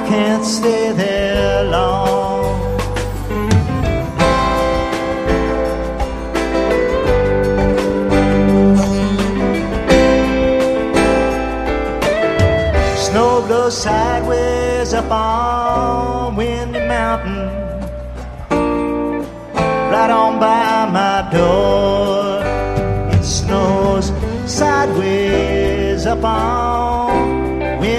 can't stay there long. Snow blows sideways up on Windy Mountain, right on by my door. It snows sideways up on